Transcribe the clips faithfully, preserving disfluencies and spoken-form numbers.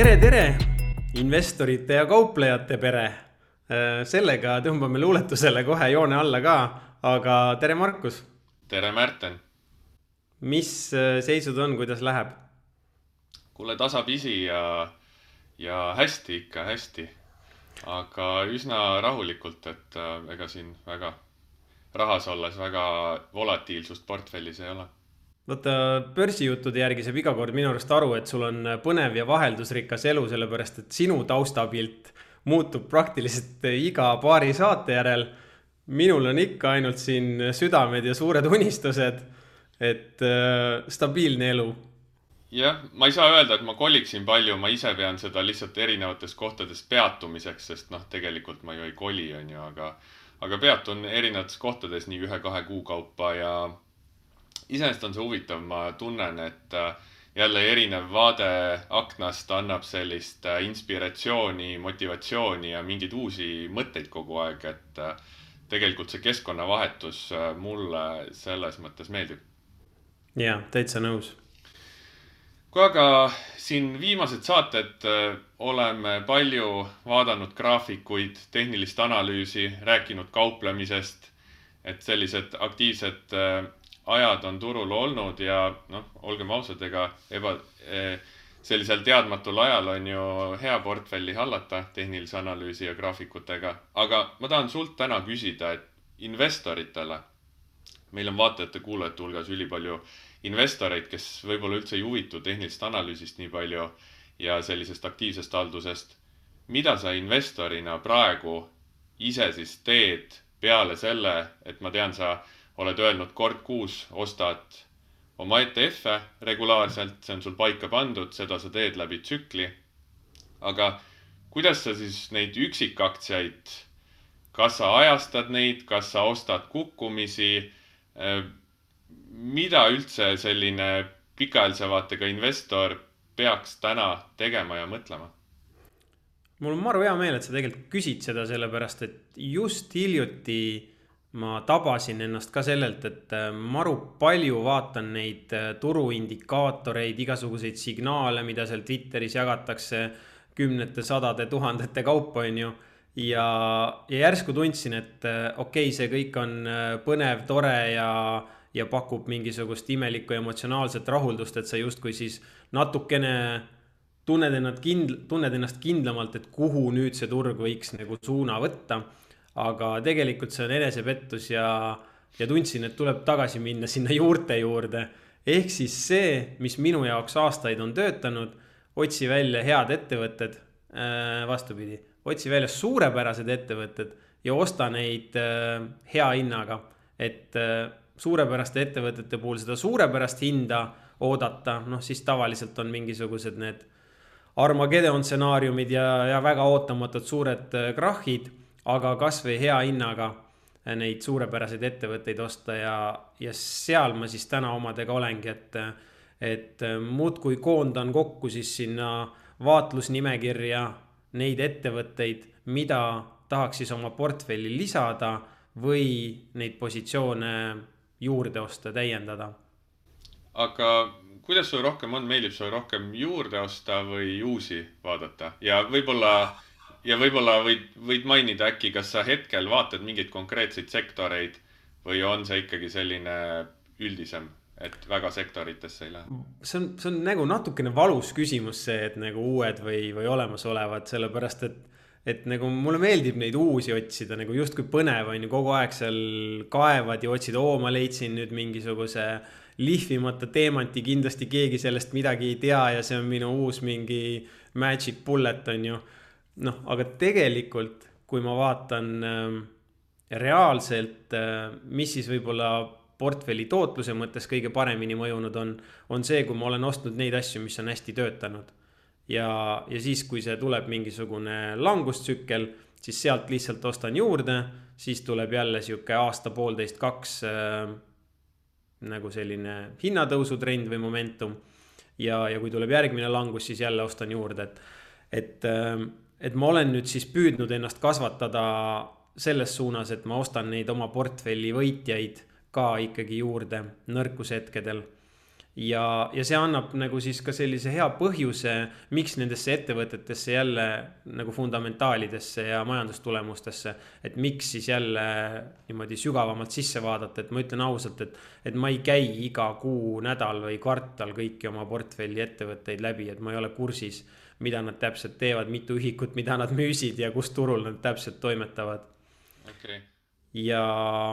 tere, tere, investorite ja kauplejate pere. Sellega tõmbame luuletusele kohe joone alla ka, aga tere Markus. Tere Märten. Mis seisud on, kuidas läheb? Kuule tasapisi ja, ja hästi ikka hästi, aga üsna rahulikult, et ega siin väga rahas olles väga volatiilsust portfellis ei ole. Võtta börsijuttude järgi saab iga kord minu arust aru, et sul on põnev ja vaheldusrikas elu, sellepärast et sinu taustapilt muutub praktiliselt iga paari saate järel. Minul on ikka ainult siin südamed ja suured unistused, et äh, stabiilne elu. Jah, ma ei saa öelda, et ma koliksin palju, ma ise pean seda lihtsalt erinevates kohtades peatumiseks, sest noh, tegelikult ma ju ei koli, on ju, aga, aga peatun erinevates kohtades nii ühe-kahe kuu kaupa ja iseenesest on see huvitav, ma tunnen, et jälle erinev vaade aknast annab sellist inspiratsiooni, motivatsiooni ja mingeid uusi mõtteid kogu aeg, et tegelikult see keskkonnavahetus mulle selles mõttes meeldib. Jaa, täitsa nõus. Kui aga siin viimased saated oleme palju vaadanud graafikuid, tehnilist analüüsi, rääkinud kauplemisest, et sellised aktiivsed ajad on turul olnud ja noh, olgem ausad, ega eba, sellisel teadmatul ajal on ju hea portfelli hallata tehnilise analüüsi ja graafikutega. Aga ma tahan sult täna küsida, et investoritele, meil on vaatajate kuulajate hulgas ülipalju investoreid, kes võib-olla üldse ei huvitu tehnilist analüüsist nii palju ja sellisest aktiivsest haldusest. Mida sa investorina praegu ise siis teed peale selle, et ma tean, sa oled öelnud kord kuus ostad oma E T F-e regulaarselt, see on sul paika pandud, seda sa teed läbi tsükli. Aga kuidas sa siis neid üksikaktsiaid, kas sa ajastad neid, kas sa ostad kukkumisi, mida üldse selline pikaajalise vaatega investor peaks täna tegema ja mõtlema? Mul on maru hea meel, et sa tegelikult küsid seda sellepärast, et just hiljuti ma tabasin ennast ka sellelt, et maru palju vaatan neid turuindikaatoreid, igasuguseid signaale, mida seal Twitteris jagatakse kümnete, sadade, tuhandete kaupa on ju. Ja, ja järsku tundsin, et okei, see kõik on põnev, tore ja, ja pakub mingisugust imelikku emotsionaalset rahuldust, et sa justkui siis natukene tunned ennast, kindl, tunned ennast kindlamalt, et kuhu nüüd see turg võiks nagu suuna võtta. Aga tegelikult see on enesepettus ja, ja tundsin, et tuleb tagasi minna sinna juurte juurde. Ehk siis see, mis minu jaoks aastaid on töötanud, otsi välja head ettevõtted, äh, vastupidi, otsi välja suurepärased ettevõtted ja osta neid äh, hea hinnaga. Et äh, suurepäraste ettevõtete puhul seda suurepärast hinda oodata, noh siis tavaliselt on mingisugused need Armageddon stsenaariumid ja, ja väga ootamatud suured äh, krahhid, aga kas või hea hinnaga neid suurepäraseid ettevõtteid osta ja, ja seal ma siis täna omadega olengi, et, et muudkui koondan kokku siis sinna vaatlusnimekirja neid ettevõtteid, mida tahaks siis oma portfelli lisada või neid positsioone juurde osta, täiendada. Aga kuidas sul rohkem on, meeldib sul rohkem juurde osta või uusi vaadata? Ja võib-olla Ja võib-olla võid, võid mainida äkki, kas sa hetkel vaatad mingeid konkreetseid sektoreid või on see ikkagi selline üldisem, et väga sektoritesse ei lähe? See on, see on nagu natukene valus küsimus see, et nagu uued või, või olemas olevad, sellepärast et, et nagu mulle meeldib neid uusi otsida, nagu justkui põnev on ju kogu aeg seal kaevad ja otsid, oo ma leidsin nüüd mingisuguse lihvimata teemanti, kindlasti keegi sellest midagi ei tea ja see on minu uus mingi magic bullet on ju. Noh, aga tegelikult, kui ma vaatan äh, reaalselt, äh, mis siis võib-olla portfelli tootluse mõttes kõige paremini mõjunud on, on see, kui ma olen ostnud neid asju, mis on hästi töötanud. Ja, ja siis, kui see tuleb mingisugune langustsükkel, siis sealt lihtsalt ostan juurde, siis tuleb jälle siuke aasta poolteist kaks äh, nagu selline hinnatõusutrend või momentum. Ja, ja kui tuleb järgmine langus, siis jälle ostan juurde, et, et äh, et ma olen nüüd siis püüdnud ennast kasvatada selles suunas, et ma ostan neid oma portfelli võitjaid ka ikkagi juurde nõrkushetkedel. ja, ja see annab nagu siis ka sellise hea põhjuse, miks nendesse ettevõtetesse jälle nagu fundamentaalidesse ja majandustulemustesse, et miks siis jälle niimoodi sügavamalt sisse vaadata, et ma ütlen ausalt, et, et ma ei käi iga kuu, nädal või kvartal kõiki oma portfelli ettevõtteid läbi, et ma ei ole kursis, mida nad täpselt teevad, mitu ühikut, mida nad müüsid ja kus turul nad täpselt toimetavad. Okay. Ja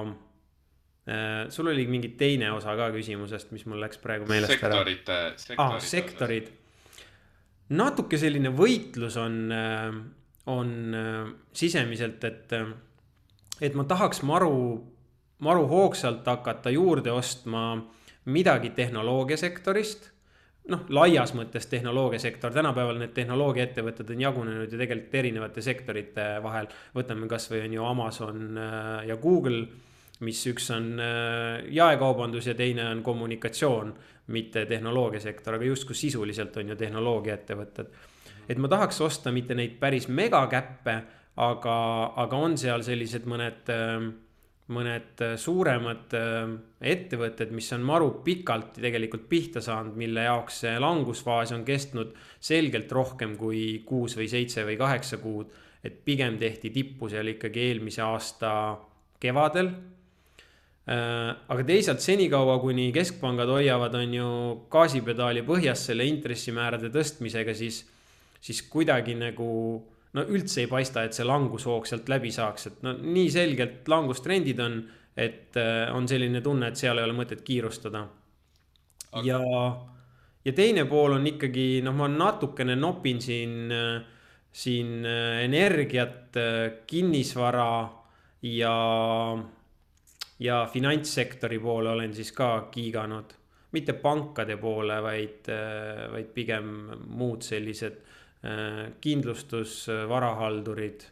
sul oli mingi teine osa ka küsimusest, mis mul läks praegu meelest ära. Sektorite, sektorite ah, sektorid. Natuke selline võitlus on, on sisemiselt, et, et ma tahaks maru, maru hoogsalt hakata juurde ostma midagi tehnoloogiasektorist. Noh, laias mõttes tehnoloogiasektor. Tänapäeval need tehnoloogiaettevõtted on jagunenud ju tegelikult erinevate sektorite vahel. Võtame kas või on ju Amazon ja Google, mis üks on jaekaubandus ja teine on kommunikatsioon, mitte tehnoloogiasektor, aga justkui sisuliselt on ju tehnoloogiaettevõtted. Et ma tahaks osta mitte neid päris megakäppe, aga, aga on seal sellised mõned, mõned suuremad ettevõtted, mis on maru pikalt tegelikult pihta saanud, mille jaoks see langusfaas on kestnud selgelt rohkem kui kuus või seitse või kaheksa kuud, et pigem tehti tippu seal ikkagi eelmise aasta kevadel. Aga teisalt senikaua, kuni keskpangad hoiavad on ju gaasipedaali põhjas selle intressimäärade tõstmisega, siis, siis kuidagi nagu no üldse ei paista, et see langushoog sealt läbi saaks. Et no nii selgelt langustrendid on, et on selline tunne, et seal ei ole mõtet kiirustada. Okay. Ja, ja teine pool on ikkagi, noh ma natukene nopin siin, siin energiat, kinnisvara ja... ja finantssektori poole olen siis ka kiiganud, mitte pankade poole, vaid, vaid pigem muud sellised kindlustus, varahaldurid.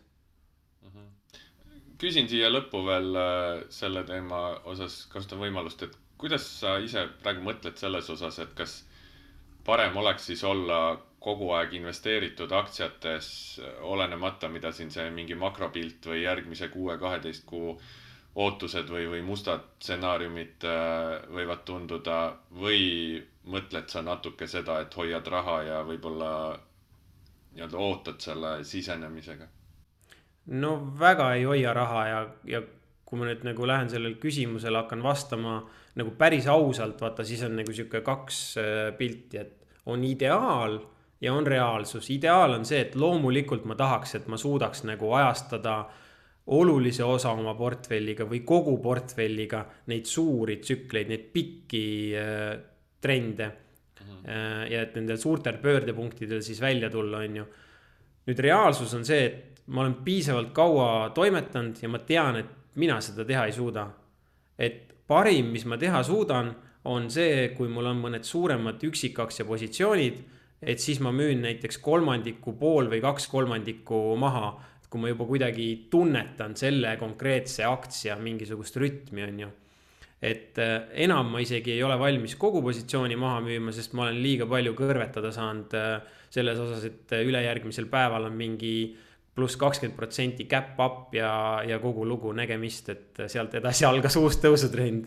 Küsin siia lõppu veel selle teema osas, kasutan võimalust, et kuidas sa ise praegu mõtled selles osas, et kas parem oleks siis olla kogu aeg investeeritud aktsiates, olenemata, mida siin see mingi makropilt või järgmise kuue kaheteist kuu ootused või, või mustad stsenaariumid võivad tunduda või mõtled sa natuke seda, et hoiad raha ja võib-olla nii-öelda ootad selle sisenemisega? No väga ei hoia raha ja, ja kui ma nüüd nagu lähen sellel küsimusele, hakkan vastama nagu päris ausalt, vaata siis on nagu siuke kaks pilti, et on ideaal ja on reaalsus. Ideaal on see, et loomulikult ma tahaks, et ma suudaks nagu ajastada olulise osa oma portfelliga või kogu portfelliga neid suuri tsükleid, neid pikki äh, trende uh-huh. äh, ja et nendel suurtel pöördepunktidel siis välja tulla on ju. Nüüd reaalsus on see, et ma olen piisavalt kaua toimetanud ja ma tean, et mina seda teha ei suuda. Et parim, mis ma teha suudan, on see, kui mul on mõned suuremad üksikaktsia positsioonid, et siis ma müün näiteks kolmandiku pool või kaks kolmandikku maha, kui ma juba kuidagi tunnetan selle konkreetse aktsia mingisugust rütmi on ju. Et enam ma isegi ei ole valmis kogu positsiooni maha müüma, sest ma olen liiga palju kõrvetada saanud selles osas, et ülejärgmisel päeval on mingi pluss kakskümmend protsenti cap up ja, ja kogu lugu nägemist, et sealt edasi algas uus tõusutrend.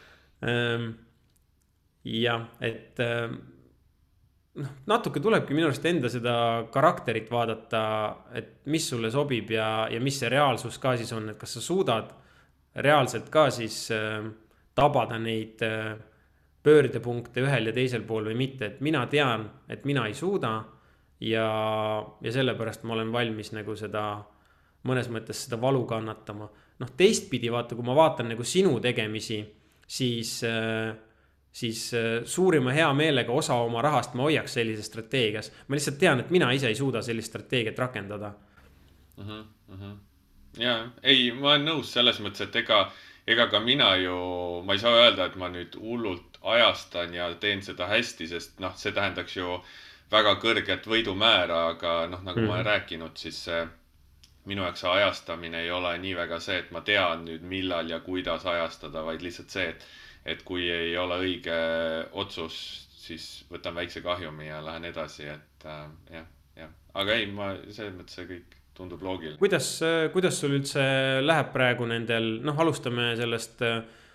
Ja, et noh, natuke tulebki minu arust enda seda karakterit vaadata, et mis sulle sobib ja, ja mis see reaalsus ka siis on, et kas sa suudad reaalselt ka siis äh, tabada neid äh, pöördepunkte ühel ja teisel pool või mitte, et mina tean, et mina ei suuda ja, ja sellepärast ma olen valmis nagu seda mõnes mõttes seda valu kannatama. Noh, teistpidi vaata, kui ma vaatan nagu sinu tegemisi, siis äh, siis suurima hea meelega osa oma rahast ma hoiaks sellises strateegias. Ma lihtsalt tean, et mina ise ei suuda sellist strateegiat rakendada. Uh-huh, uh-huh. Ja, ei, ma olen nõus selles mõttes, et ega, ega ka mina ju, ma ei saa öelda, et ma nüüd hullult ajastan ja teen seda hästi, sest noh, see tähendaks ju väga kõrget võidumäära, aga noh, nagu mm. ma olen rääkinud, siis minu jaoks ajastamine ei ole nii väga see, et ma tean nüüd millal ja kuidas ajastada, vaid lihtsalt see, et et kui ei ole õige otsus, siis võtan väikse kahjumi ja lähen edasi, et äh, jah, jah. Aga ei, ma selles mõttes see kõik tundub loogiline. Kuidas, kuidas sul üldse läheb praegu nendel, noh, alustame sellest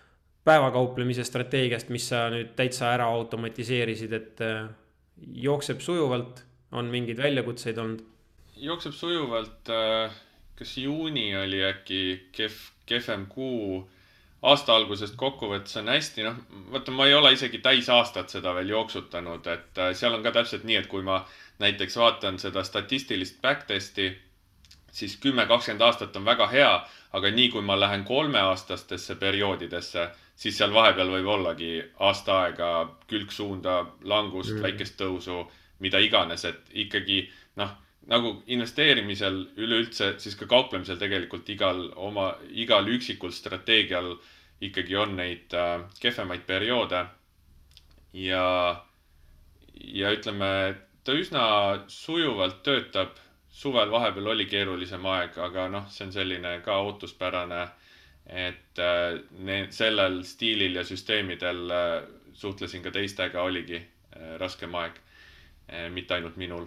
päevakauplemise strateegiast, mis sa nüüd täitsa ära automatiseerisid, et jookseb sujuvalt, on mingeid väljakutseid olnud? Jookseb sujuvalt, kas juuni oli äkki kehv, kehvem kuu, aasta algusest kokkuvõttes on hästi, noh, vaata, ma ei ole isegi täis aastat seda veel jooksutanud, et seal on ka täpselt nii, et kui ma näiteks vaatan seda statistilist backtesti, siis kümme kakskümmend aastat on väga hea, aga nii kui ma lähen kolmeaastastesse perioodidesse, siis seal vahepeal võib ollagi aasta aega külgsuunda, langust, mm. väikest tõusu, mida iganes, et ikkagi, noh, nagu investeerimisel üleüldse, siis ka kauplemisel tegelikult igal oma, igal üksikul strateegial ikkagi on neid äh, kehvemaid perioode ja, ja ütleme, ta üsna sujuvalt töötab. Suvel vahepeal oli keerulisem aeg, aga noh, see on selline ka ootuspärane, et äh, ne, sellel stiilil ja süsteemidel äh, suhtlesin ka teistega, oligi äh, raskem aeg, äh, mitte ainult minul.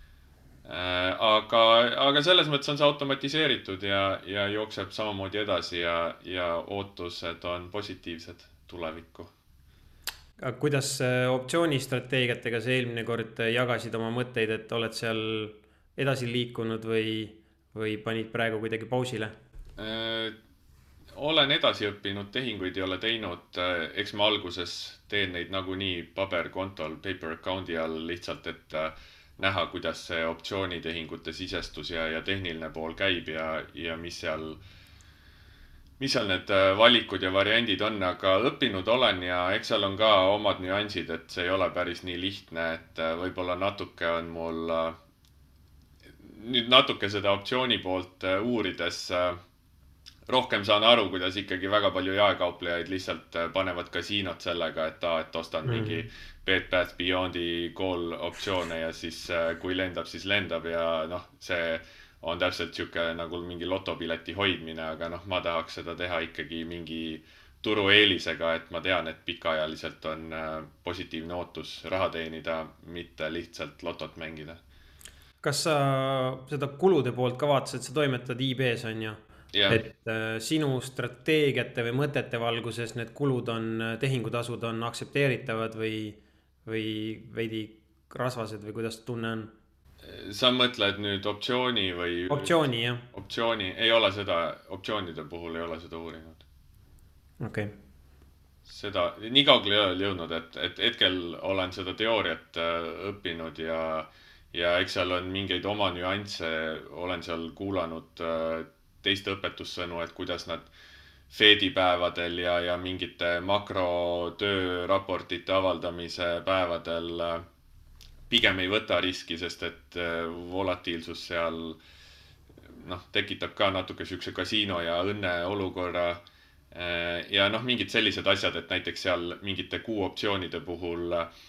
Äh, aga, aga selles mõttes on see automatiseeritud ja, ja jookseb samamoodi edasi ja, ja ootused on positiivsed tulevikku. Aga kuidas optsioonistrateegiatega see eelmine kord jagasid oma mõtteid, et oled seal edasi liikunud või, või panid praegu kuidagi pausile? Äh, olen edasi õppinud, tehinguid ei ole teinud. Eks ma alguses teen neid nagunii paberkontol, paper account'i all lihtsalt, et näha, kuidas see optsioonitehingute sisestus ja, ja tehniline pool käib ja, ja mis seal, mis seal need valikud ja variandid on, aga õppinud olen ja eks seal on ka omad nüansid, et see ei ole päris nii lihtne, et võib-olla natuke on mul nüüd natuke seda optsiooni poolt uurides rohkem saan aru, kuidas ikkagi väga palju jaekauplejaid lihtsalt panevad kasiinot sellega, et, ta, et ostan mm. mingi Bed Bath Beyondi call optsioone ja siis kui lendab, siis lendab ja noh, see on täpselt siuke nagu mingi lotopileti hoidmine, aga noh, ma tahaks seda teha ikkagi mingi turueelisega, et ma tean, et pikaajaliselt on positiivne ootus raha teenida, mitte lihtsalt lotot mängida. Kas sa seda kulude poolt ka vaatasid, sa toimetad I B-s on ju, yeah. et äh, sinu strateegiate või mõtete valguses need kulud on, tehingutasud on aktsepteeritavad või, või veidi rasvased või kuidas tunne on? Sa mõtled nüüd optsiooni või? Optsiooni, jah. Optsiooni, ei ole seda, optsioonide puhul ei ole seda uurinud. Okei. Okay. Seda, nii kaugele ei ole jõudnud, et, et hetkel olen seda teooriat äh, õppinud ja Ja eks seal on mingeid oma nüansse, olen seal kuulanud teiste õpetussõnu, et kuidas nad Fedi päevadel ja, ja mingite makrotööraportite avaldamise päevadel pigem ei võta riski, sest et volatiilsus seal noh, tekitab ka natuke sükse kasiino ja õnne olukorra. Ja noh, mingid sellised asjad, et näiteks seal mingite kuu optsioonide puhul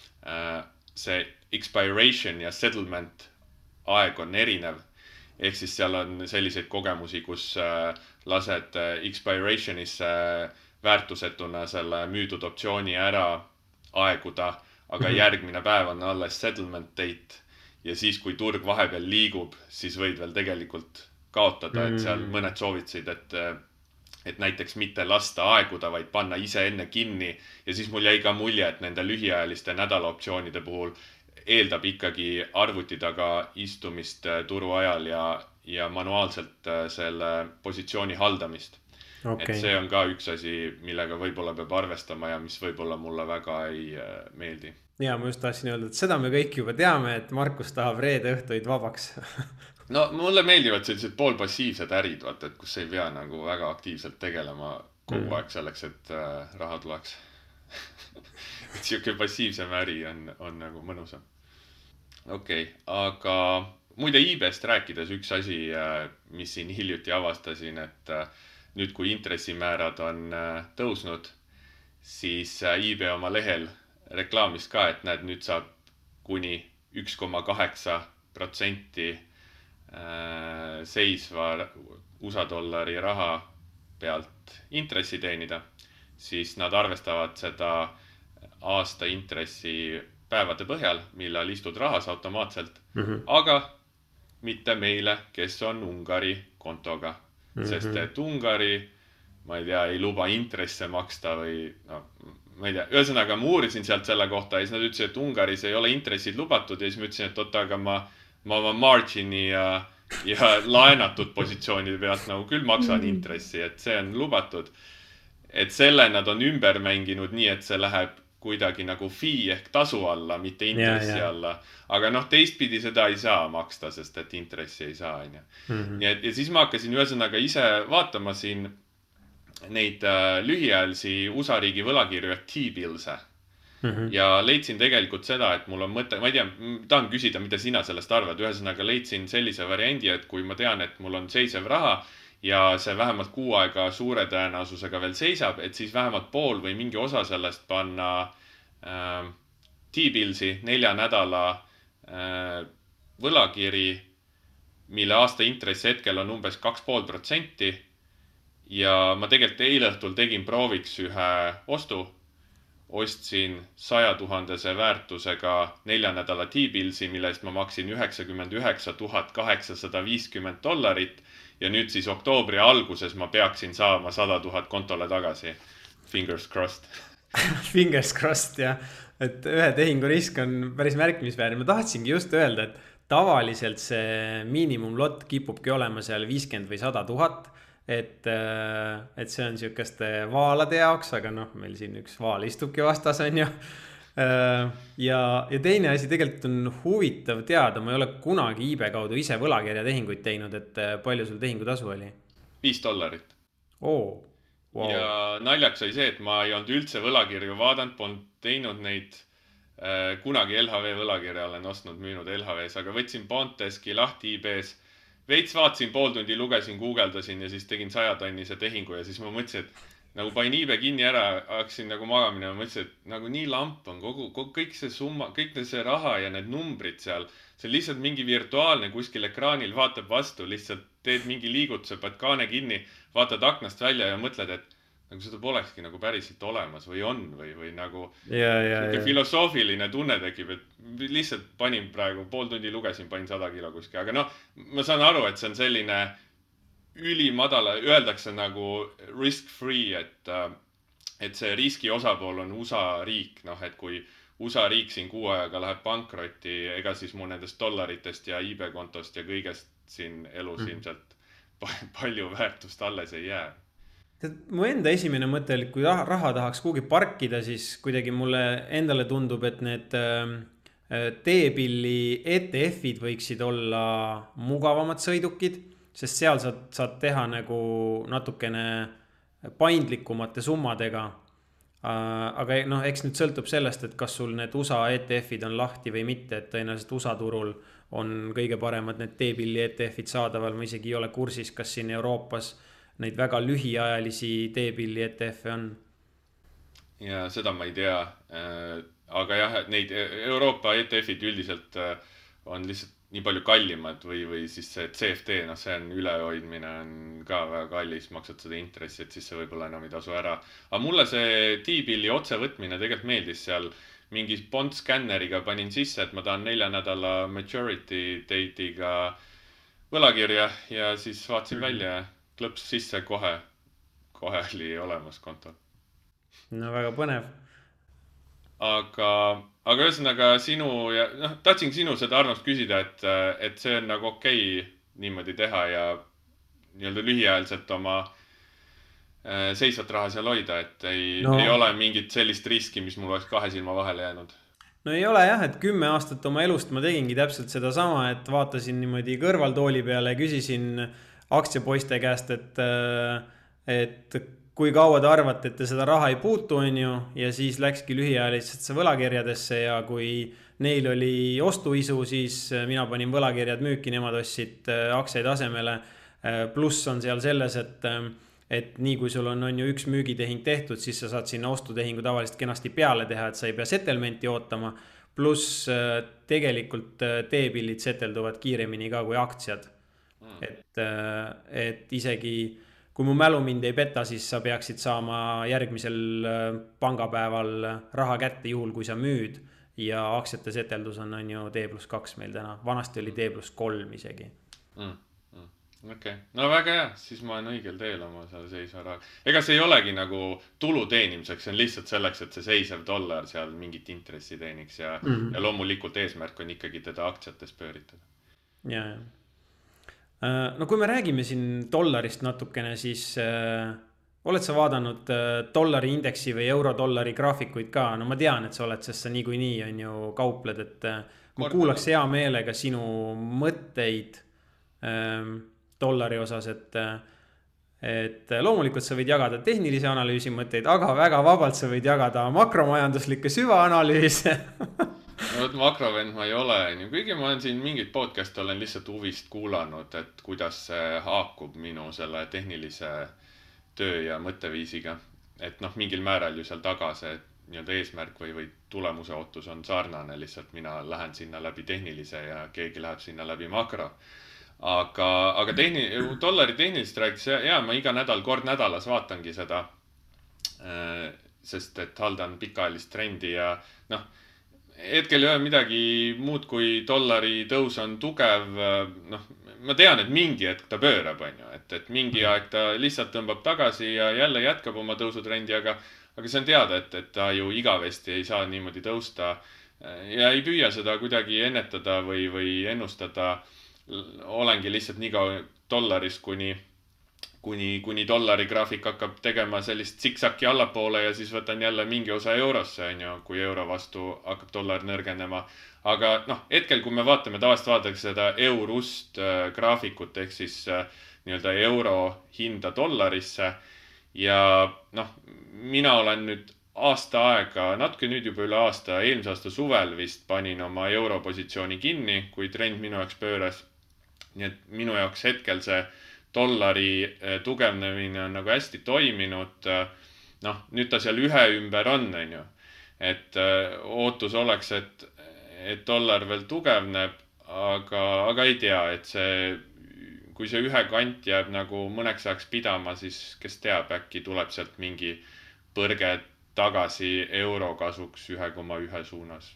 see expiration ja settlement aeg on erinev. Ehk siis seal on selliseid kogemusi, kus lased expirationisse väärtusetuna selle müüdud optsiooni ära aeguda, aga mm-hmm. järgmine päev on alles settlement date. Ja siis, kui turg vahepeal liigub, siis võid veel tegelikult kaotada, mm-hmm. et seal mõned soovitasid, et et näiteks mitte lasta aeguda, vaid panna ise enne kinni. Ja siis mul jäi ka mulje, et nende lühiajaliste nädalaoptsioonide puhul eeldab ikkagi arvuti taga istumist turu ajal ja, ja manuaalselt selle positsiooni haldamist. Okay. Et see on ka üks asi, millega võib-olla peab arvestama ja mis võib-olla mulle väga ei meeldi. Ja ma just tahtsin öelda, et seda me kõik juba teame, et Markus tahab reede õhtuid vabaks. No mulle meeldivad sellised poolpassiivsed ärid, vaata, et kus ei pea nagu väga aktiivselt tegelema kogu aeg selleks, et äh, raha tuleks. et siuke passiivsem äri on, on nagu mõnusam. Okei, okay, aga muide I B-st rääkides üks asi, äh, mis siin hiljuti avastasin, et äh, nüüd kui intressimäärad on äh, tõusnud, siis äh, I B oma lehel reklaamis ka, et näed, nüüd saab kuni üks koma kaheksa protsenti seisva U S A dollari raha pealt intressi teenida, siis nad arvestavad seda aasta intressi päevade põhjal, millal istud rahas automaatselt, mm-hmm. aga mitte meile, kes on Ungari kontoga, mm-hmm. sest et Ungari ma ei tea, ei luba intresse maksta või no, ma ei tea, ühesõnaga ma uurisin sealt selle kohta ja siis nad ütlesid, et Ungaris ei ole intressid lubatud ja siis ma ütlesin, et oota, aga ma, ma oma margini ja, ja laenatud positsioonide pealt nagu küll maksan intressi, et see on lubatud. Et selle nad on ümber mänginud nii, et see läheb kuidagi nagu fee ehk tasu alla, mitte intressi ja, ja. alla. Aga noh, teistpidi seda ei saa maksta, sest et intressi ei saa. Ja, mm-hmm. ja, ja siis ma hakkasin ühesõnaga ise vaatama siin neid äh, lühiajalisi U S A riigi võlakirju ja T-billse. Mm-hmm. Ja leidsin tegelikult seda, et mul on mõte, ma ei tea, tahan küsida, mida sina sellest arvad. Ühesõnaga leidsin sellise variandi, et kui ma tean, et mul on seisev raha ja see vähemalt kuu aega suure tõenäosusega veel seisab, et siis vähemalt pool või mingi osa sellest panna äh, T-billsi nelja nädala äh, võlakiri, mille aasta intress hetkel on umbes kaks pool protsenti. Ja ma tegelikult eile õhtul tegin prooviks ühe ostu. Ostsin saja tuhandese väärtusega nelja nädala T-billsi, mille eest ma maksin üheksakümmend üheksa tuhat kaheksasada viiskümmend dollarit. Ja nüüd siis oktoobri alguses ma peaksin saama sada tuhat kontole tagasi. Fingers crossed. Fingers crossed, jah. Et ühe tehingu risk on päris märkimisväärne. Ma tahtsingi just öelda, et tavaliselt see miinimumlott kipubki olema seal viiskümmend või sada tuhat. Et, et see on sihukeste vaalade jaoks, aga noh, meil siin üks vaal istubki vastas, on ju. Ja, ja teine asi tegelikult on huvitav teada, ma ei ole kunagi iibe kaudu ise võlakirja tehinguid teinud, et palju sul tehingutasu oli? Viis dollarit. Oo, wow. Ja naljaks oli see, et ma ei olnud üldse võlakirju vaadanud, polnud teinud neid äh, kunagi L H V võlakirja olen ostnud, müünud L H V's, aga võtsin Bonteski lahti iibe's. Veits vaatsin pool tundi, lugesin, guugeldasin ja siis tegin sajatonnise tehingu ja siis ma mõtlesin, et nagu panin iibe kinni ära, hakkasin nagu magamine ja mõtlesin, et nagu nii lamp on kogu, kogu, kõik see summa, kõik see raha ja need numbrid seal. See on lihtsalt mingi virtuaalne kuskil ekraanil, vaatab vastu, lihtsalt teed mingi liigutuse, paned kaane kinni, vaatad aknast välja ja mõtled, et nagu seda polekski nagu päriselt olemas või on või, või nagu ja, ja, ja. filosoofiline tunne tekib, et lihtsalt panin praegu, pool tundi lugesin, panin sada kilo kuskil, aga noh, ma saan aru, et see on selline ülimadala, öeldakse nagu risk free, et, et see riski osapool on U S A riik, noh, et kui U S A riik siin kuu ajaga läheb pankrotti, ega siis mu nendest dollaritest ja iibe kontost ja kõigest siin elus mm. ilmselt palju väärtust alles ei jää. Mu enda esimene mõte oli, kui raha tahaks kuhugi parkida, siis kuidagi mulle endale tundub, et need T-billi E T F-id võiksid olla mugavamad sõidukid, sest seal saad, saad teha nagu natukene paindlikumate summadega. Aga no, eks nüüd sõltub sellest, et kas sul need U S A E T F-id on lahti või mitte, et tõenäoliselt U S A turul on kõige paremad need T-billi E T F-id saadaval. Ma isegi ei ole kursis, kas siin Euroopas neid väga lühiajalisi T-billi E T F-e on. Ja seda ma ei tea. Aga jah, neid Euroopa E T F-id üldiselt on lihtsalt nii palju kallimad või, või siis see C F D, no see on ülehoidmine on ka väga kallis, maksad seda intressi, et siis see võib-olla enam ei tasu ära. Aga mulle see T-billi otsevõtmine tegelikult meeldis seal mingi bond skänneriga panin sisse, et ma tahan nelja nädala maturity date'iga võlakirja ja siis vaatasin mm-hmm. välja klõps sisse kohe, kohe oli olemas kontol. No väga põnev. Aga, aga ühesõnaga sinu ja noh, tahtsin sinu seda arvamust küsida, et, et see on nagu okei niimoodi teha ja nii-öelda lühiajaliselt oma äh, seisvat raha seal hoida, et ei, no. ei ole mingit sellist riski, mis mul oleks kahe silma vahele jäänud. No ei ole jah, et kümme aastat oma elust ma tegingi täpselt seda sama, et vaatasin niimoodi kõrvaltooli peale ja küsisin aktsiapoiste käest, et, et kui kaua te arvate, et te seda raha ei puutu, on ju, ja siis läkski lühiajalisesse võlakirjadesse ja kui neil oli ostuisu, siis mina panin võlakirjad müüki, nemad ostsid aktsiaid asemele. Pluss on seal selles, et, et nii kui sul on, on ju üks müügitehing tehtud, siis sa saad sinna ostutehingu tavaliselt kenasti peale teha, et sa ei pea settlementi ootama. Pluss tegelikult T-billid setelduvad kiiremini ka kui aktsiad. Et, et isegi kui mu mälu mind ei peta, siis sa peaksid saama järgmisel pangapäeval raha kätte juhul, kui sa müüd ja aktsiate seteldus on, on ju D plus kaks meil täna. Vanasti oli D plus kolm isegi. Mm, mm. okei okay., no väga hea, siis ma olen õigel teel oma selle seisva raha. ega see ei olegi nagu tulu teenimiseks, see on lihtsalt selleks, et see seisev dollar seal mingit intressi teeniks ja mm, -hmm. ja loomulikult eesmärk on ikkagi teda aktsiates pööritada. Ja, ja. No kui me räägime siin dollarist natukene, siis äh, oled sa vaadanud äh, dollari indeksi või eurodollari graafikuid ka? No ma tean, et sa oled, sest sa niikuinii on ju kaupled, et äh, ma kuulaks hea meelega sinu mõtteid äh, dollari osas, et, et loomulikult sa võid jagada tehnilise analüüsi mõtteid, aga väga vabalt sa võid jagada makromajanduslikke süvaanalüüse. No vot makrovend ma ei ole, kuigi ma olen siin mingit podcast'i olen lihtsalt huvist kuulanud, et kuidas see haakub minu selle tehnilise töö ja mõtteviisiga. Et noh, mingil määral ju seal taga see nii-öelda eesmärk või, või tulemuse ootus on sarnane, lihtsalt mina lähen sinna läbi tehnilise ja keegi läheb sinna läbi makro. Aga, aga tehni, dollari tehnilist rääkis, ja ma iga nädal, kord nädalas vaatangi seda, sest et haldan pikaajalist trendi ja noh, hetkel ei ole midagi muud, kui dollari tõus on tugev, noh, ma tean, et mingi hetk ta pöörab, on ju, et, et mingi aeg ta lihtsalt tõmbab tagasi ja jälle jätkab oma tõusutrendi, aga, aga see on teada, et, et ta ju igavesti ei saa niimoodi tõusta ja ei püüa seda kuidagi ennetada või, või ennustada. Olengi lihtsalt nii kaua dollaris, kuni, kuni, kuni dollari graafik hakkab tegema sellist siksaki allapoole ja siis võtan jälle mingi osa eurosse, on ju, kui euro vastu hakkab dollar nõrgenema. Aga noh, hetkel, kui me vaatame, tavaliselt vaadatakse seda eurust äh, graafikut, ehk siis äh, nii-öelda euro hinda dollarisse ja noh, mina olen nüüd aasta aega, natuke nüüd juba üle aasta, eelmise aasta suvel vist panin oma europositsiooni kinni, kui trend minu jaoks pööras. Nii et minu jaoks hetkel see dollari tugevnemine on nagu hästi toiminud. Noh, nüüd ta seal ühe ümber on, on ju. Et ootus oleks, et, et dollar veel tugevneb, aga, aga ei tea, et see, kui see ühe kant jääb nagu mõneks ajaks pidama, siis kes teab, äkki tuleb sealt mingi põrge tagasi euro kasuks ühe koma ühe suunas.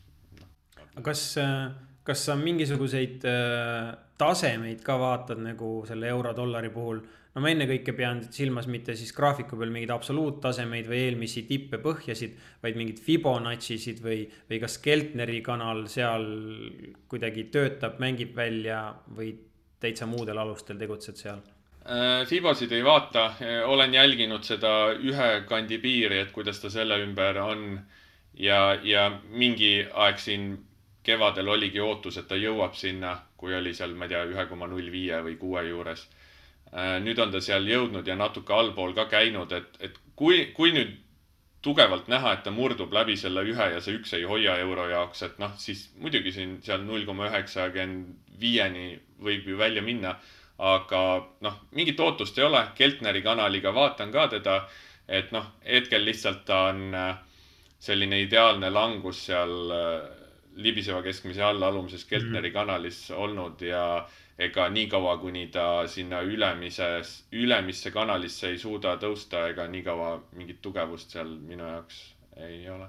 Kas, kas sa mingisuguseid tasemeid ka vaatad nagu selle euro-dollari puhul? No ma enne kõike pean silmas mitte siis graafiku peal mingid absoluuttasemeid või eelmisi tippe põhjasid, vaid mingid Fibonaccisid või, või kas Keltneri kanal seal kuidagi töötab, mängib välja või täitsa muudel alustel tegutsed seal? Fibosid ei vaata, olen jälginud seda ühe kandi piiri, et kuidas ta selle ümber on ja, ja mingi aeg siin kevadel oligi ootus, et ta jõuab sinna, kui oli seal, ma ei tea, üks koma null viis või kuue juures. Nüüd on ta seal jõudnud ja natuke allpool ka käinud, et, et kui, kui nüüd tugevalt näha, et ta murdub läbi selle ühe ja see üks ei hoia euro jaoks, et noh, siis muidugi siin seal null koma üheksakümmend viieni võib ju välja minna. Aga noh, mingit ootust ei ole, Keltneri kanaliga vaatan ka teda, et noh, hetkel lihtsalt ta on selline ideaalne langus seal libiseva keskmise alla alumises Keltneri kanalis olnud ja ega nii kaua, kuni ta sinna ülemises, ülemisse kanalisse ei suuda tõusta, ega nii kaua mingit tugevust seal minu jaoks ei ole.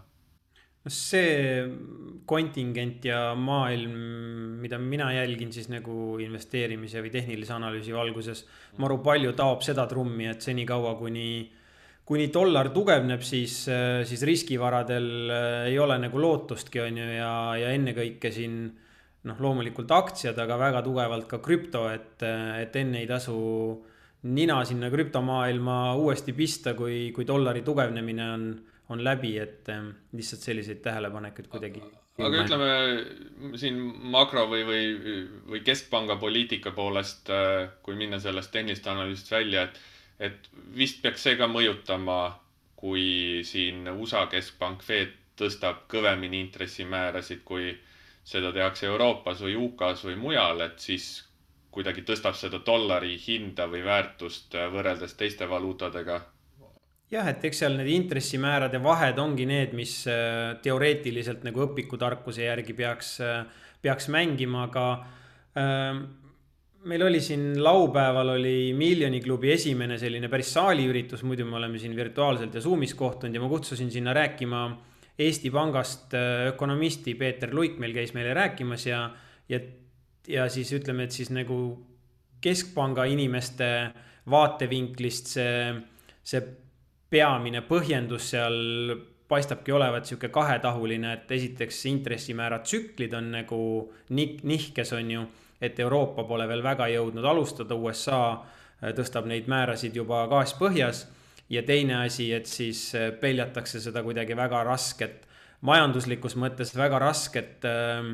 See kontingent ja maailm, mida mina jälgin siis nagu investeerimise või tehnilise analüüsi valguses, maru palju taob seda trummi, et seni kaua, kuni, kuni dollar tugevneb, siis, siis riskivaradel ei ole nagu lootustki, on ju, ja, ja enne kõike siin noh, loomulikult aktsiad, aga väga tugevalt ka krüpto, et, et enne ei tasu nina sinna krüptomaailma uuesti pista, kui, kui dollari tugevnemine on on läbi, et lihtsalt selliseid tähelepanekuid kuidagi. Aga ütleme siin makro või, või, või keskpanga poliitika poolest, kui minna sellest tehnilist analüüsist välja, et, et vist peaks see ka mõjutama, kui siin U S A keskpank Fed tõstab kõvemini intressimäärasid, kui seda tehakse Euroopas või U K-s või mujal, et siis kuidagi tõstab seda dollari hinda või väärtust võrreldes teiste valuutadega. Jah, et eks seal need intressimäärade vahed ongi need, mis teoreetiliselt nagu õpikutarkuse järgi peaks, peaks mängima, aga äh, meil oli siin laupäeval oli Miljoniklubi esimene selline päris saaliüritus, muidu me oleme siin virtuaalselt ja Zoomis kohtunud ja ma kutsusin sinna rääkima Eesti Pangast ökonomisti Peeter Luik, meil käis meile rääkimas ja, ja, ja siis ütleme, et siis nagu keskpanga inimeste vaatevinklist see, see peamine põhjendus seal paistabki olevat siuke kahetahuline, et esiteks intressimäärad tsüklid on nagu nihkes on ju, et Euroopa pole veel väga jõudnud alustada, U S A tõstab neid määrasid juba gaas põhjas ja teine asi, et siis peljatakse seda kuidagi väga rasket, majanduslikus mõttes väga rasket äh,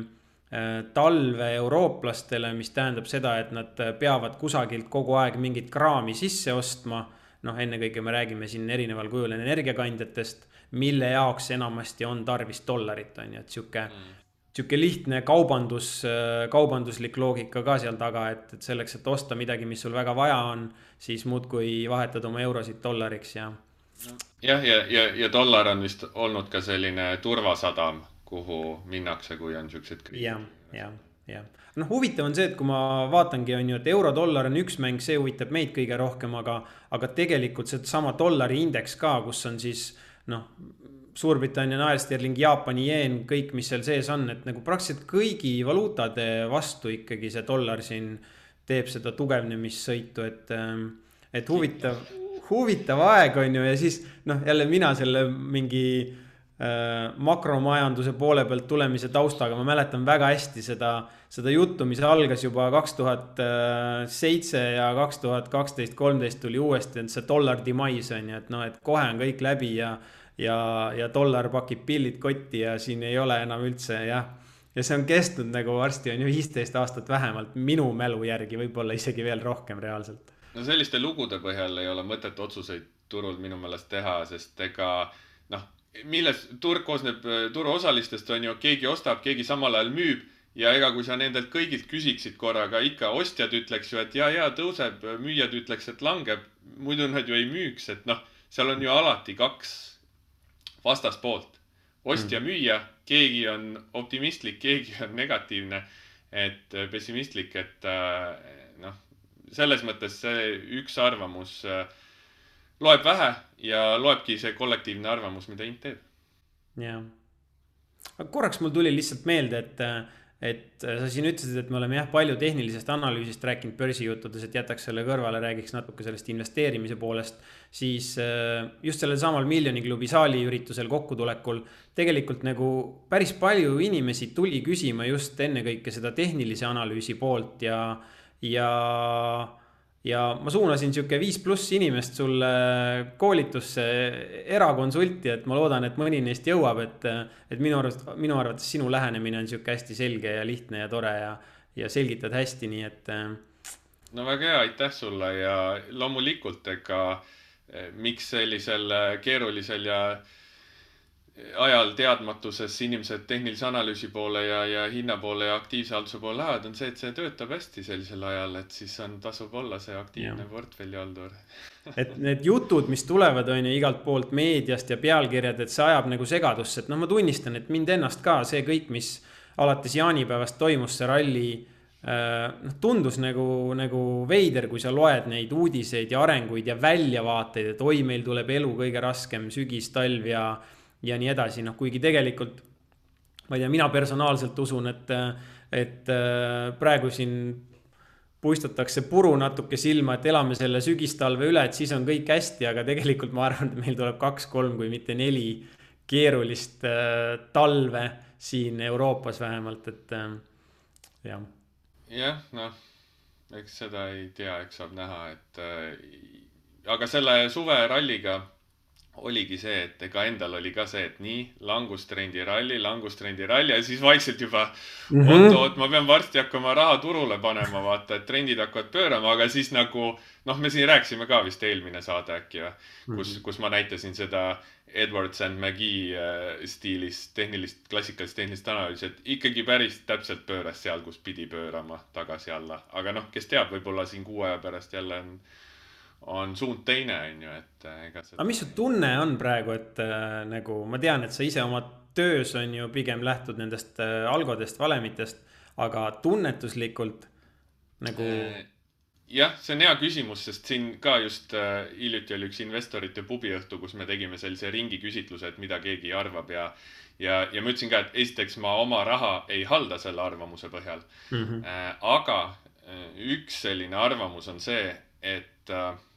talve eurooplastele, mis tähendab seda, et nad peavad kusagilt kogu aeg mingit kraami sisse ostma. Noh, ennekõike me räägime siin erineval kujul energiakandjatest, mille jaoks enamasti on tarvis dollarit, on ju, et siuke, mm. siuke lihtne kaubandus, kaubanduslik loogika ka seal taga, et, et selleks, et osta midagi, mis sul väga vaja on, siis muudkui vahetad oma eurosid dollariks ja. jah, ja, ja, ja dollar on vist olnud ka selline turvasadam, kuhu minnakse, kui on siuksed kriisid. jah, jah, jah. Noh, huvitav on see, et kui ma vaatangi, on ju, et euro-dollar on üks mäng, see huvitab meid kõige rohkem, aga, aga tegelikult see sama dollari indeks ka, kus on siis, noh, Suurbritannia naelsterling, Jaapani jeen, kõik, mis seal sees on, et nagu praktiliselt kõigi valuutade vastu ikkagi see dollar siin teeb seda tugevnemissõitu, et, et huvitav, huvitav aeg on ju, ja siis, noh, jälle mina selle mingi makromajanduse poole pealt tulemise taustaga, ma mäletan väga hästi seda, seda juttu, mis algas juba kaks tuhat seitse ja kaks tuhat kaksteist kolmteist tuli uuesti, et see dollar demise on ju, et noh, et kohe on kõik läbi ja, ja, ja dollar pakib pillid kotti ja siin ei ole enam üldse, jah. Ja see on kestnud nagu varsti on ju viisteist aastat vähemalt minu mälu järgi, võib-olla isegi veel rohkem reaalselt. No selliste lugude põhjal ei ole mõtet otsuseid turul minu meelest teha, sest ega noh, milles turg koosneb turuosalistest on ju, keegi ostab, keegi samal ajal müüb ja ega kui sa nendelt kõigilt küsiksid korraga, ikka ostjad ütleks ju, et ja, ja tõuseb, müüjad ütleks, et langeb, muidu nad ju ei müüks, et noh, seal on ju alati kaks vastaspoolt. Ostja, müüja, keegi on optimistlik, keegi on negatiivne, et pessimistlik, et noh, selles mõttes see üks arvamus loeb vähe ja loebki see kollektiivne arvamus, mida int teeb. Jah. Korraks mul tuli lihtsalt meelde, et, et sa siin ütlesid, et me oleme jah palju tehnilisest analüüsist rääkinud börsijutudes, et jätaks selle kõrvale, räägiks natuke sellest investeerimise poolest, siis just sellel samal Miljoniklubi saali üritusel kokkutulekul tegelikult nagu päris palju inimesi tuli küsima just ennekõike seda tehnilise analüüsi poolt ja, ja Ja ma suunasin siuke viis pluss inimest sulle koolitusse erakonsulti, et ma loodan, et mõni neist jõuab, et, et minu arvates, minu arvates sinu lähenemine on siuke hästi selge ja lihtne ja tore ja, ja selgitad hästi, nii et. No väga hea, aitäh sulle ja loomulikult, ega miks sellisel keerulisel ja ajal teadmatuses inimesed tehnilise analüüsi poole ja, ja hinna poole ja aktiivse halduse poole lähevad, on see, et see töötab hästi sellisel ajal, et siis on, tasub olla see aktiivne ja. Portfellihaldur. Et need jutud, mis tulevad on ju igalt poolt meediast ja pealkirjad, et see ajab nagu segadusse, et noh, ma tunnistan, et mind ennast ka see kõik, mis alates jaanipäevast toimus, see ralli, noh, tundus nagu, nagu veider, kui sa loed neid uudiseid ja arenguid ja väljavaateid, et oi, meil tuleb elu kõige raskem sügis, talv ja ja nii edasi, noh, kuigi tegelikult ma ei tea, mina personaalselt usun, et, et praegu siin puistatakse puru natuke silma, et elame selle sügistalve üle, et siis on kõik hästi, aga tegelikult ma arvan, et meil tuleb kaks, kolm, kui mitte neli keerulist talve siin Euroopas vähemalt, et jah. Jah, noh, eks seda ei tea, eks saab näha, et aga selle suve ralliga oligi see, et ega endal oli ka see, et nii, langustrendi ralli, langustrendi ralli ja siis vaikselt juba mm -hmm. oot-oot, ma pean varsti hakkama raha turule panema, vaata, et trendid hakkavad pöörama, aga siis nagu, noh, me siin rääksime ka vist eelmine saade äkki, kus, mm -hmm. kus ma näitasin seda Edwards and McGee stiilis tehnilist, klassikalist tehnilist analüüsi, et ikkagi päris täpselt pööras seal, kus pidi pöörama tagasi alla. Aga noh, kes teab, võib-olla siin kuu aja pärast jälle on on suund teine, on ju, et ega seda. Aga mis su tunne on praegu, et äh, nagu ma tean, et sa ise oma töös on ju pigem lähtud nendest äh, algodest, valemitest, aga tunnetuslikult nagu. Jah, see on hea küsimus, sest siin ka just äh, hiljuti oli üks investorite pubiõhtu, kus me tegime sellise ringi küsitluse, et mida keegi arvab ja, ja, ja ma ütlesin ka, et esiteks ma oma raha ei halda selle arvamuse põhjal, mm-hmm. äh, aga üks selline arvamus on see, et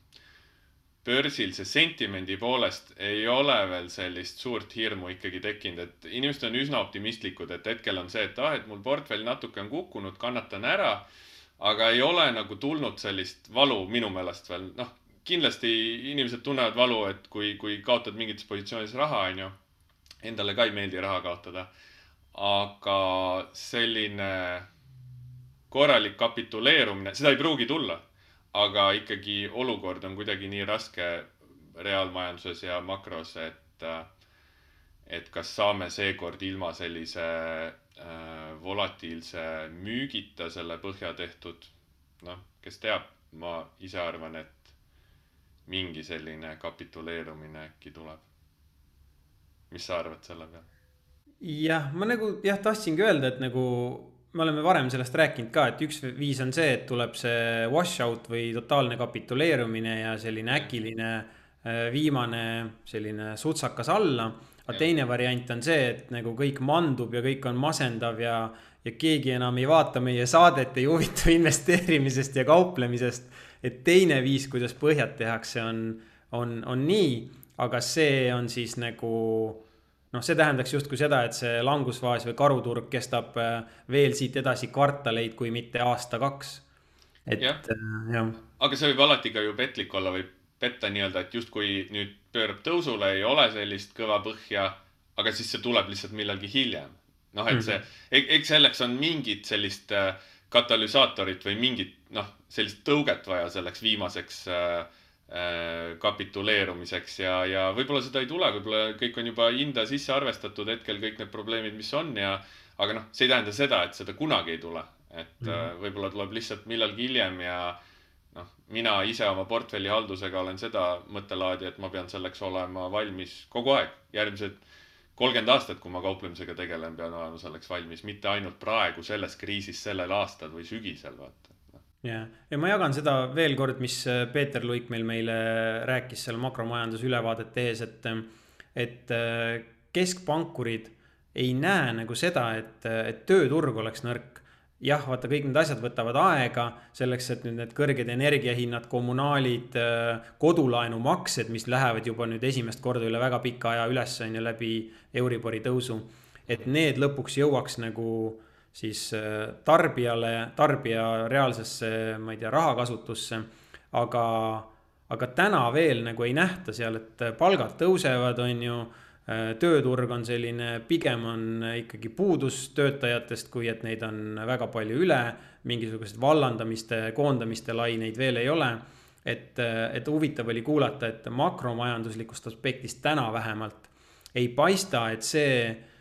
börsil see sentimendi poolest ei ole veel sellist suurt hirmu ikkagi tekkinud, et inimesed on üsna optimistlikud, et hetkel on see, et ah, et mul portfell natuke on kukkunud, kannatan ära, aga ei ole nagu tulnud sellist valu minu meelest veel. Noh, kindlasti inimesed tunnevad valu, et kui, kui kaotad mingites positsioonis raha, on ju, endale ka ei meeldi raha kaotada. Aga selline korralik kapituleerumine, seda ei pruugi tulla. Aga ikkagi olukord on kuidagi nii raske reaalmajanduses ja makros, et, et kas saame seekord ilma sellise äh, volatiilse müügita selle põhja tehtud. Noh, kes teab, ma ise arvan, et mingi selline kapituleerumine äkki tuleb. Mis sa arvad selle peal? Jah, ma nagu jah, tahtsingi öelda, et nagu me oleme varem sellest rääkinud ka, et üks viis on see, et tuleb see washout või totaalne kapituleerumine ja selline äkiline viimane selline sutsakas alla. Aga teine variant on see, et nagu kõik mandub ja kõik on masendav ja, ja keegi enam ei vaata meie saadet, ei huvitu investeerimisest ja kauplemisest. Et teine viis, kuidas põhjad tehakse, on, on, on nii, aga see on siis nagu... Noh, see tähendaks justkui seda, et see langusfaas või karuturg kestab veel siit edasi kvartaleid, kui mitte aasta kaks. Et, jah. jah. Aga see võib alati ka ju petlik olla või petta nii-öelda, et just kui nüüd pöörab tõusule, ei ole sellist kõva põhja, aga siis see tuleb lihtsalt millalgi hiljem. Noh, et see, eks selleks on mingit sellist katalüsaatorit või mingit, noh, sellist tõuget vaja selleks viimaseks kapituleerumiseks ja, ja võib-olla seda ei tule, võib-olla kõik on juba hinda sisse arvestatud hetkel kõik need probleemid, mis on ja, aga noh, see ei tähenda seda, et seda kunagi ei tule, et mm. võib-olla tuleb lihtsalt millalgi hiljem ja noh, mina ise oma portfelli haldusega olen seda mõttelaadi, et ma pean selleks olema valmis kogu aeg, järgmised kolmkümmend aastat, kui ma kauplemisega tegelen, pean olema selleks valmis, mitte ainult praegu selles kriisis sellel aastal või sügisel, vaata. Ja. ja ma jagan seda veel kord, mis Peeter Luik meil meile rääkis seal makromajandus ülevaadet tehes, et, et keskpankurid ei näe nagu seda, et, et tööturg oleks nõrk. Jah, vaata, kõik need asjad võtavad aega selleks, et nüüd need kõrged energiahinnad, kommunaalid, kodulaenu maksed, mis lähevad juba nüüd esimest korda üle väga pika aja üles on ja läbi Euribori tõusu, et need lõpuks jõuaks nagu siis tarbijale, tarbija reaalsesse, ma ei tea, rahakasutusse, aga, aga täna veel nagu ei nähta seal, et palgad tõusevad, on ju, tööturg on selline, pigem on ikkagi puudus töötajatest, kui et neid on väga palju üle, mingisugused vallandamiste, koondamiste laineid veel ei ole, et, et huvitav oli kuulata, et makromajanduslikust aspektist täna vähemalt ei paista, et see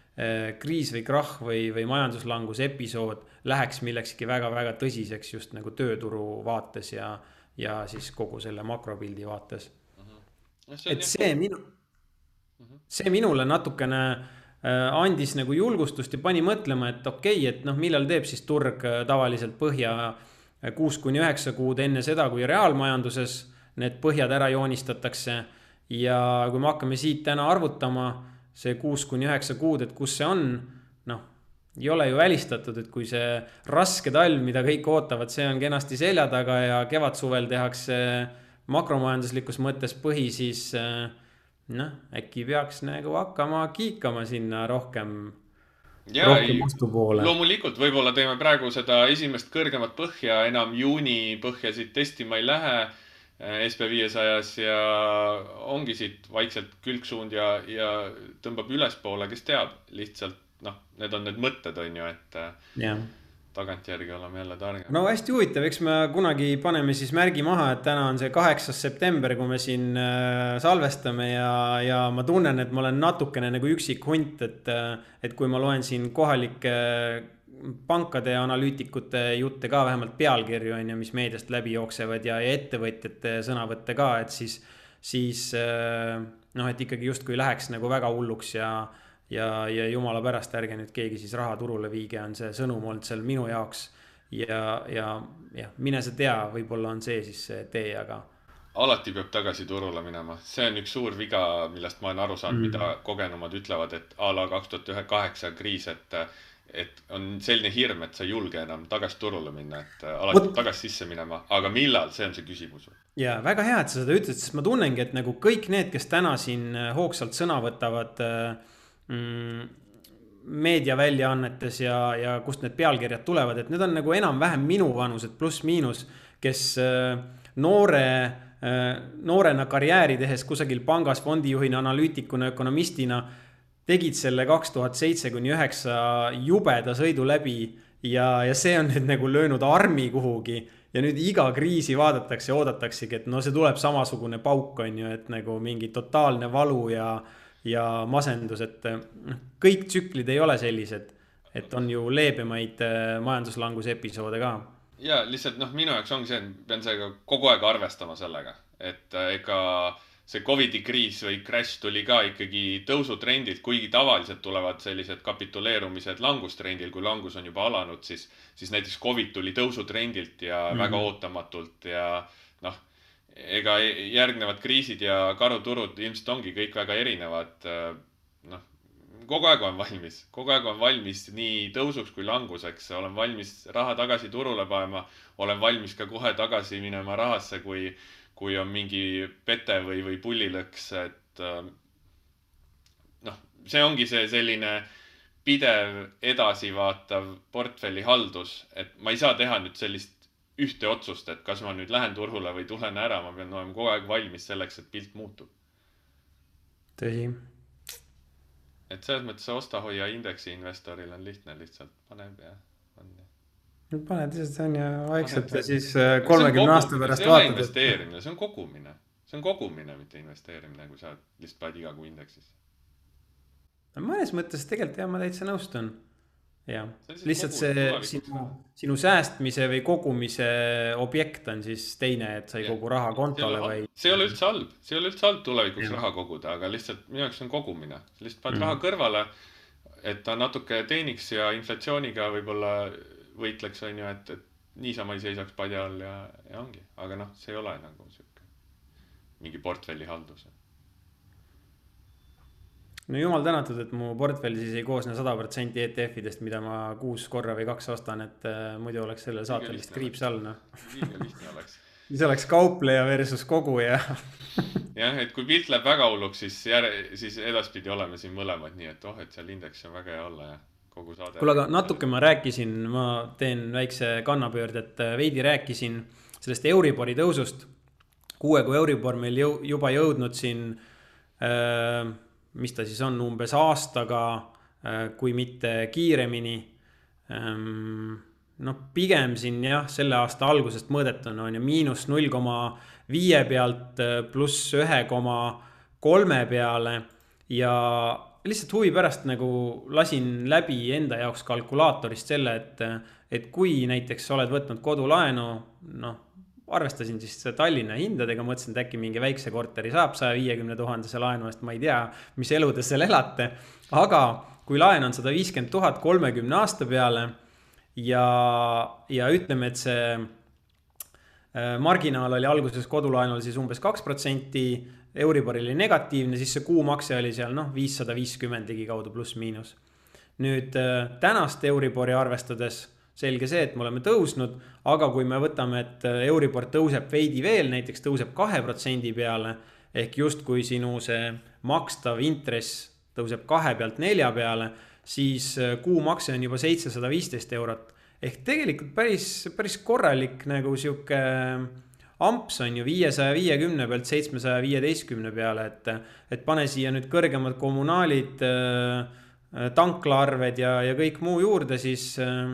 kriis või krahh või, või majanduslangus episood läheks millekski väga-väga tõsiseks just nagu tööturu vaates ja, ja siis kogu selle makropildi vaates. Uh-huh. Et see, minu, uh-huh. see minule natukene andis nagu julgustust ja pani mõtlema, et okei, et noh, millal teeb siis turg tavaliselt põhja kuus kuni üheksa kuud enne seda, kui reaalmajanduses need põhjad ära joonistatakse ja kui me hakkame siit täna arvutama see kuus kuni üheksa kuud, et kus see on, noh, ei ole ju välistatud, et kui see raske talv, mida kõik ootavad, see on kenasti selja taga ja kevad-suvel tehakse makromajanduslikus mõttes põhi, siis noh, äkki peaks nagu hakkama kiikama sinna rohkem, ja, rohkem vastu poole. Loomulikult, võib-olla teeme praegu seda esimest kõrgemat põhja, enam juuni põhjasid testima ei lähe S P viiesajas ja ongi siit vaikselt külgsuund ja, ja tõmbab ülespoole, kes teab, lihtsalt, noh, need on need mõtted, on ju, et ja. Tagantjärgi oleme jälle targem. No hästi huvitav, eks me kunagi paneme siis märgi maha, et täna on see kaheksas september, kui me siin salvestame ja, ja ma tunnen, et ma olen natukene nagu üksik hunt, et, et kui ma loen siin kohalike pankade ja analüütikute jutte ka, vähemalt pealkirju on ja mis meediast läbi jooksevad ja, ja ettevõtjate sõnavõtte ka, et siis, siis noh, et ikkagi justkui läheks nagu väga hulluks ja, ja, ja jumala pärast ärge nüüd keegi siis raha turule viige, on see sõnum olnud seal minu jaoks ja, ja, ja mine sa tea, võib-olla on see siis see tee, aga alati peab tagasi turule minema. See on üks suur viga, millest ma olen aru saanud, mm. mida kogenumad ütlevad, et a la kaks tuhat kaheksa kriis, et et on selline hirm, et sa ei julge enam tagasi turule minna, et alati Vot- tagasi sisse minema, aga millal, see on see küsimus. ja väga hea, et sa seda ütled, sest ma tunnengi, et nagu kõik need, kes täna siin äh, hoogsalt sõna võtavad äh, mm, meediaväljaannetes ja, ja kust need pealkirjad tulevad, et need on nagu enam-vähem minuvanused pluss-miinus, kes äh, noore, noorena karjääri tehes kusagil pangas fondijuhina, analüütikuna, ökonomistina tegid selle kaks tuhat seitse kuni üheksa jubeda sõidu läbi ja, ja see on nüüd nagu löönud armi kuhugi ja nüüd iga kriisi vaadatakse ja oodataksegi, et no see tuleb samasugune pauk on ju, et nagu mingi totaalne valu ja, ja masendus, et kõik tsüklid ei ole sellised, et on ju leebemaid majanduslanguse episoode ka. Ja lihtsalt noh, minu jaoks ongi see, pean sellega kogu aeg arvestama sellega, et ega see Covidi kriis või crash tuli ka ikkagi tõusutrendilt, kuigi tavaliselt tulevad sellised kapituleerumised langustrendil, kui langus on juba alanud, siis, siis näiteks Covid tuli tõusutrendilt ja mm-hmm. väga ootamatult ja noh, ega järgnevad kriisid ja karuturud ilmselt ongi kõik väga erinevad. Noh, kogu aeg on valmis, kogu aeg on valmis nii tõusuks kui languseks, olen valmis raha tagasi turule panema, olen valmis ka kohe tagasi minema rahasse, kui kui on mingi pete või, või pullilõks, et noh, see ongi see selline pidev edasivaatav portfelli haldus, et ma ei saa teha nüüd sellist ühte otsust, et kas ma nüüd lähen turule või tulen ära, ma pean olema kogu aeg valmis selleks, et pilt muutub. Tõsi. Et selles mõttes osta-hoia indeksi investoril on lihtne, lihtsalt paneb ja on ja. Nüüd paned lihtsalt see on ja vaikselt ja siis kolmekümne aasta pärast vaatad. See on investeerimine, see on kogumine. See on kogumine, mitte investeerimine, kui sa lihtsalt paned iga kuu indeksisse. Mõnes mõttes tegelikult jah, ma täitsa nõustun. Ja. Lihtsalt see sinu, sinu säästmise või kogumise objekt on siis teine, et sa ei kogu raha kontole või... See ei ole üldse halb, see ei ole üldse halb tulevikuks ja. Raha koguda, aga lihtsalt minu jaoks on kogumine. Lihtsalt paned mm. raha kõrvale, et ta natuke teeniks ja inflatsiooniga võib-olla võitleks on ju, et, et niisama ei seisaks padja all ja, ja ongi. Aga noh, see ei ole nagu siuke mingi portfelli haldus. No jumal tänatud, et mu portfell siis ei koosne sada protsenti E T F-idest, mida ma kuus korra või kaks ostan, et äh, muidu oleks sellel saatelist kriips all. No. Liiga lihtne oleks. Siis oleks kaupleja versus koguja. Jah, et kui pilt läheb väga hulluks, siis, järe, siis edaspidi oleme siin mõlemad nii, et oh, et seal indeks on väga hea olla ja kogu saade. Kuule, aga natuke ma rääkisin, ma teen väikse kannapöörd, et veidi rääkisin sellest Euribori tõusust. Kuue kui Euribor meil jõu, juba jõudnud siin, äh, mis ta siis on, umbes aastaga, äh, kui mitte kiiremini. Ähm, no pigem siin jah, selle aasta algusest mõõdetuna on ja miinus null koma viis pealt pluss üks koma kolm peale ja lihtsalt huvi pärast nagu lasin läbi enda jaoks kalkulaatorist selle, et, et kui näiteks oled võtnud kodulaenu, noh, arvestasin siis Tallinna hindadega, mõtlesin, et äkki mingi väikse korteri saab saja viiekümne tuhandese laenu eest, ma ei tea, mis eludes seal elate, aga kui laen on sada viiskümmend tuhat kolmekümne aasta peale ja, ja ütleme, et see marginaal oli alguses kodulaenul siis umbes kaks protsenti, Euribor oli negatiivne, siis see kuumakse oli seal noh, viissada viiskümmend ligi kaudu pluss miinus. Nüüd tänast Euribori arvestades selge see, et me oleme tõusnud, aga kui me võtame, et Euribor tõuseb veidi veel, näiteks tõuseb kahe protsendi peale, ehk just kui sinu see makstav intress tõuseb kahe pealt nelja peale, siis kuumakse on juba seitsesada viisteist eurot. Ehk tegelikult päris, päris korralik nagu siuke amps on ju viiesaja viiekümne pealt seitsmesaja viieteistkümne peale, et, et pane siia nüüd kõrgemad kommunaalid, tanklaarved ja, ja kõik muu juurde, siis äh,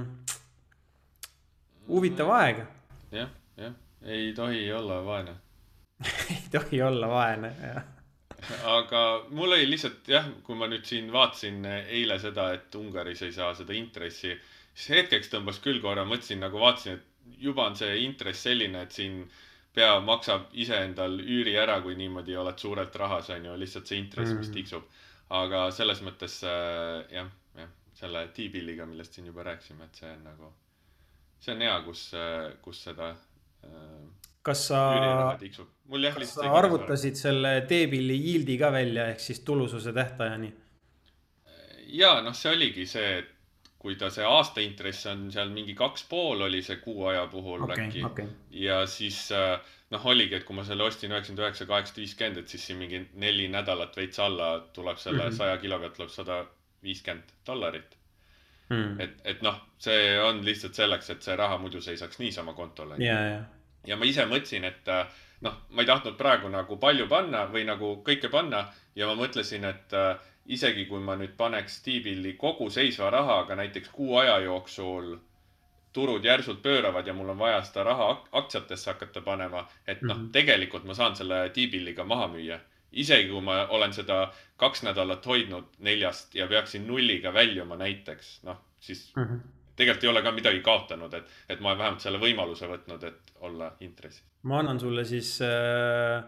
huvitav aeg. Jah, jah, ei tohi olla vaene. ei tohi olla vaene, jah. Aga mul oli lihtsalt, jah, kui ma nüüd siin vaatasin eile seda, et Ungaris ei saa seda intressi, siis hetkeks tõmbas küll korra, mõtlesin nagu vaatasin, et juba on see intress selline, et siin pea maksab ise endal üüri ära, kui niimoodi oled suurelt rahas, on ju, lihtsalt see intress, mis tiksub. Aga selles mõttes, jah, jah, selle T-billiga, millest siin juba rääksime, et see on nagu, see on hea, kus, kus seda kas sa, üüri ära tiksub. Mul jah, kas sa arvutasid selle T-billi yieldi ka välja, ehk siis tulususe tähtajani? Jaa, noh, see oligi see, et kui ta see aasta intress on seal mingi kaks pool oli see kuu aja puhul okay, äkki. Okay. Ja siis noh oligi, et kui ma selle ostin üheksakümmend üheksa kaheksasada viiskümmend, et siis siin mingi neli nädalat veits alla tuleb selle mm-hmm. saja kilo pealt tuleb sada viiskümmend dollarit. Mm. Et, et noh, see on lihtsalt selleks, et see raha muidu seisaks niisama kontole. Yeah, yeah. Ja ma ise mõtlesin, et noh, ma ei tahtnud praegu nagu palju panna või nagu kõike panna ja ma mõtlesin, et isegi kui ma nüüd paneks T-Billi kogu seisva raha, aga näiteks kuu aja jooksul turud järsult pööravad ja mul on vaja seda raha aktsiatesse hakata panema, et noh, mm-hmm. tegelikult ma saan selle T-Billiga maha müüa. Isegi kui ma olen seda kaks nädalat hoidnud neljast ja peaksin nulliga väljuma näiteks, noh, siis mm-hmm. tegelikult ei ole ka midagi kaotanud, et, et ma olen vähemalt selle võimaluse võtnud, et olla intressi. Ma annan sulle siis äh,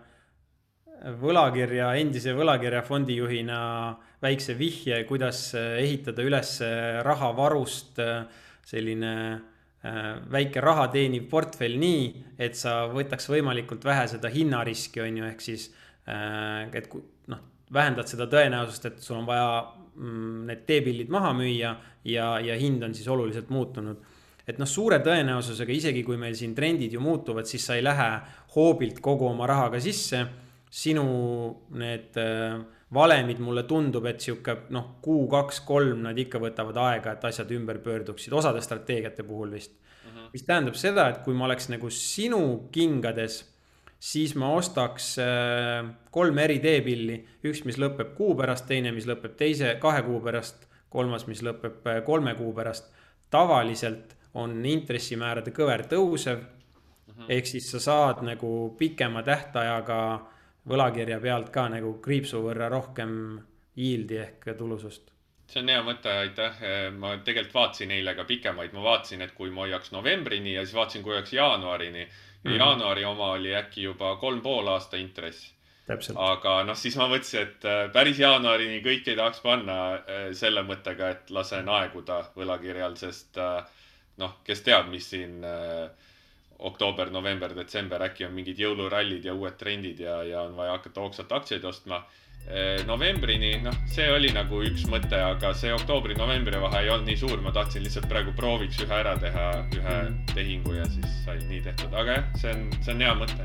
võlakirja, endise võlakirja fondijuhina väikse vihje, kuidas ehitada üles rahavarust selline äh, väike raha teeniv portfell nii, et sa võtaks võimalikult vähe seda hinnariski, on ju, ehk siis äh, et noh, vähendad seda tõenäosust, et sul on vaja mm, need T-billid maha müüa ja, ja hind on siis oluliselt muutunud. Et noh, suure tõenäosusega, isegi kui meil siin trendid ju muutuvad, siis sa ei lähe hoobilt kogu oma rahaga sisse. Sinu need äh, valemid mulle tundub, et siuke noh, kuu, kaks, kolm, nad ikka võtavad aega, et asjad ümber pöörduksid, osade strateegiate puhul vist. Uh-huh. Mis tähendab seda, et kui ma oleks nagu sinu kingades, siis ma ostaks äh, kolm eri T-billi, üks, mis lõpeb kuu pärast, teine, mis lõpeb teise kahe kuu pärast, kolmas, mis lõpeb äh, kolme kuu pärast. Tavaliselt on intressimäärade kõver tõusev, uh-huh. ehk siis sa saad nagu pikema tähtajaga võlakirja pealt ka nagu kriipsu võrra rohkem yieldi ehk tulusust. See on hea mõte, aitäh. Ma tegelikult vaatsin eile ka pikemaid. Ma vaatsin, et kui ma hoiaks novembrini ja siis vaatsin, kui hoiaks jaanuarini. Ja mm. jaanuari oma oli äkki juba kolm pool aasta intress. Täpselt. Aga noh, siis ma mõtlesin, et päris jaanuarini kõik ei tahaks panna selle mõttega, et lasen aeguda võlakirjal, sest noh, kes teab, mis siin äh, oktoober, november, detsember, äkki on mingid jõulurallid ja uued trendid ja, ja on vaja hakata hoogsalt aktsiaid ostma. E, novembrini, noh, see oli nagu üks mõte, aga see oktoobri, novembri vahe ei olnud nii suur. Ma tahtsin lihtsalt praegu prooviks ühe ära teha, ühe tehingu ja siis sai nii tehtud. Aga jah, see on, see on hea mõte.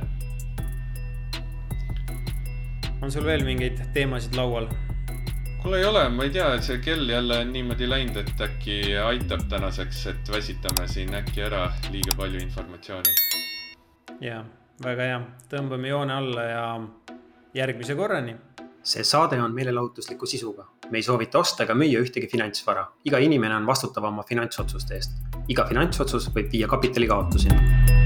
On sul veel mingeid teemasid laual? Kuule ei ole, ma ei tea, et see kell jälle on niimoodi läinud, et äkki aitab tänaseks, et väsitame siin äkki ära liiga palju informatsiooni. Ja, väga hea. Tõmbame joone alla ja järgmise korrani. See saade on meelelahutusliku sisuga. Me ei soovita osta ega müüa ühtegi finantsvara. Iga inimene on vastutav oma finantsotsuste eest. Iga finantsotsus võib viia kapitali kaotuseni.